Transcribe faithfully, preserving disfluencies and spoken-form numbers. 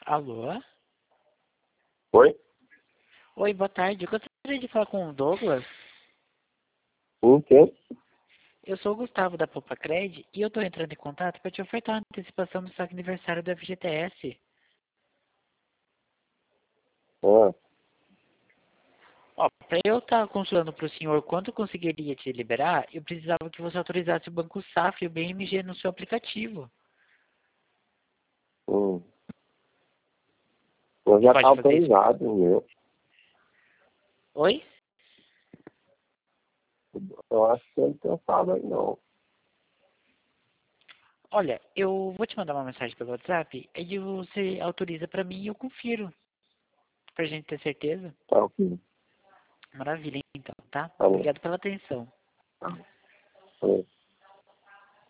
Alô? Oi? Oi, boa tarde. Eu gostaria de falar com o Douglas. Um quê? Eu sou o Gustavo da Poupa Cred e eu estou entrando em contato para te ofertar uma antecipação do seu aniversário do F G T S. Ah, Ó, para eu estar consultando para o senhor quanto eu conseguiria te liberar, eu precisava que você autorizasse o Banco Safra e o B M G no seu aplicativo. hum. Eu já tá Pode fazer isso? autorizado o meu. Oi? Eu acho que ele pensava aí não. Olha, eu vou te mandar uma mensagem pelo WhatsApp, aí você autoriza para mim e eu confiro, para a gente ter certeza. Tá ok. Maravilha, então, tá? Tá bom. Obrigado pela atenção. Tá bom.